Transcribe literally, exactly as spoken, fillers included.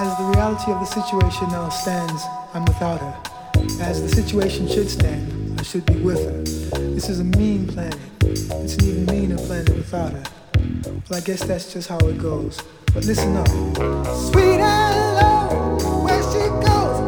As the reality of the situation now stands, I'm without her. As the situation should stand, I should be with her. This is a mean planet. It's an even meaner planet without her. Well, I guess that's just how it goes. But listen up. Sweet and low, where she goes.